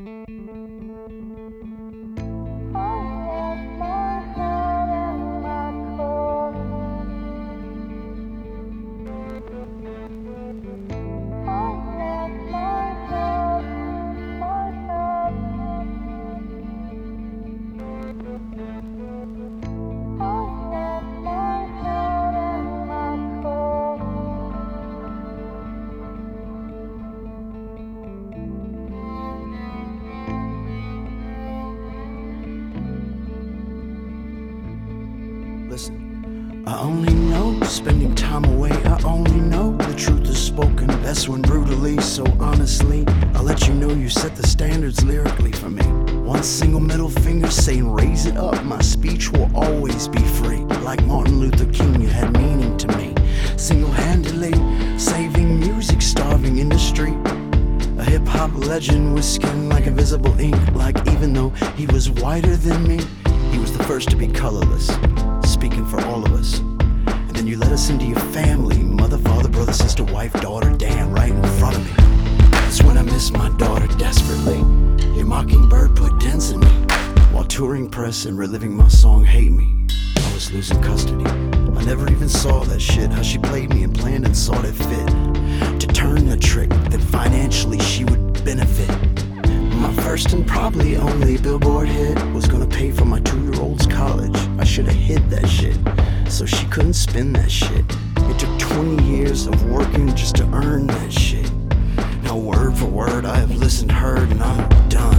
Listen, I only know spending time away. I only know the truth is spoken best when brutally. So honestly, I'll let you know you set the standards lyrically for me. One single middle finger saying raise it up. My speech will always be free. Like Martin Luther King, you had meaning to me. Single-handedly saving music, starving industry. A hip-hop legend with skin like invisible ink. Like even though he was whiter than me, he was the first to be colorless, speaking for all of us. And then you let us into your family, mother, father, brother, sister, wife, daughter, damn right in front of me. That's when I miss my daughter desperately. Your mockingbird put dents in me while touring press and reliving my song Hate Me. I was losing custody. I never even saw that shit, how she played me and planned and saw it fit to turn the trick that financially she would benefit. My first and probably only Billboard hit was gonna pay for my 2-year-old's college. I should've hid that shit so she couldn't spend that shit. It took 20 years of working just to earn that shit. Now word for word I have listened, heard, and I'm done.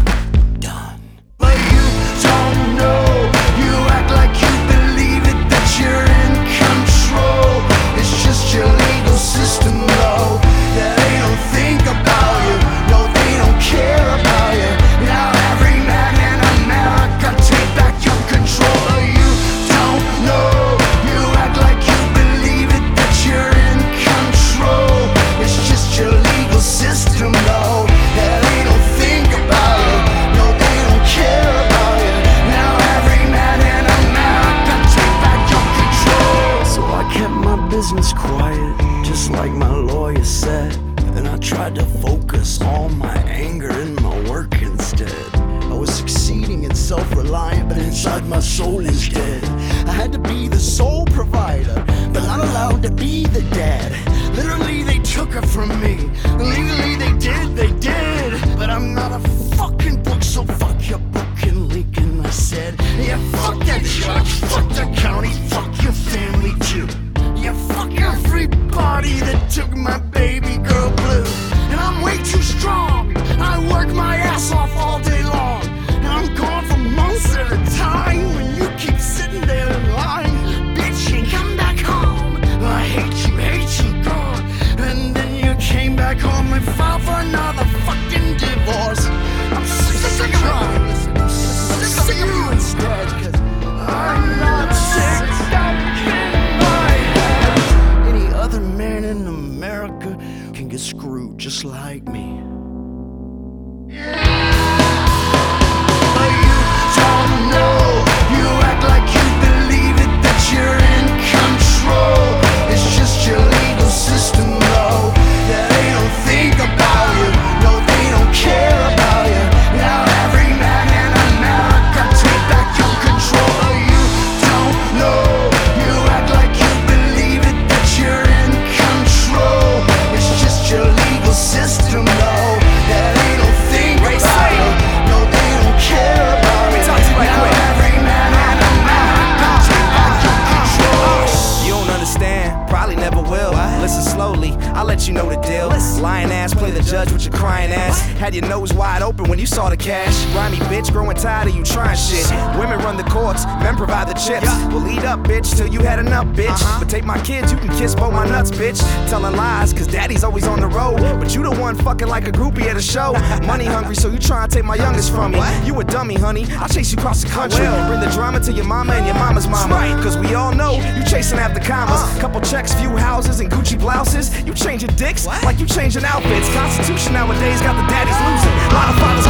But you don't know, you act like you believe it, that you're in control. It's just your legal system though, that they don't think about you, no they don't care about you. Now every man in America take back your control. But you don't know, you act like you believe it, that you're in control. It's just your legal system though, that they don't think about you, no they don't care about you. Now every man in America take back your control. So I kept my business quiet, just like my lawyer said. And I tried to focus all my anger in my work instead. I was succeeding and self-reliant, but inside my soul is dead. I had to be the sole provider, but not allowed to be the dad. Literally they took it from me. Legally they did. But I'm not a fucking book, so fuck your book and Lincoln. I said, yeah, fuck that judge, fuck the county, fuck your family too. Yeah, fuck everybody that took my baby girl blue. And I'm way too strong, I work my ass off all day long. And I'm gone for months at a time when you keep sitting there in line, bitching, come back home. I hate you, God. And then you came back home and filed for another fucking divorce. I'm sick of crying, I'm sick of you instead, 'cause I'm not sick of in my head. Any other man in America can get screwed just like me. But you don't know, you act like you believe it, that you're in control. It's just your legal system though, that they don't think about you, no they don't care about you. Now every man in America take back your control. But you don't know, you act like you believe it, that you're in control. It's just your legal system though, that they don't think about you, no they don't care about you. Now every man in America take back your control. You don't understand, probably never will. Listen slowly, I'll let you know the deal. Lying ass, play the judge with your crying ass. Had your nose wide open when you saw the cash. Grimy bitch, growing tired of you trying shit. Women run the courts, men provide the chips. Well, eat up, bitch, till you had enough, bitch. But take my kids, you can kiss both my nuts, bitch. Telling lies, cause daddy's always on the road. But you the one fucking like a groupie at a show. Money hungry, so you try and take my youngest from me. You a dummy, honey, I'll chase you across the country. Bring the drama to your mama and your mama's mama. Cause we all know you chasing after commas. Couple checks, few houses, and Gucci blouses. You changing dicks like you changing outfits. Constitution nowadays got the daddies losing. A lot of fathers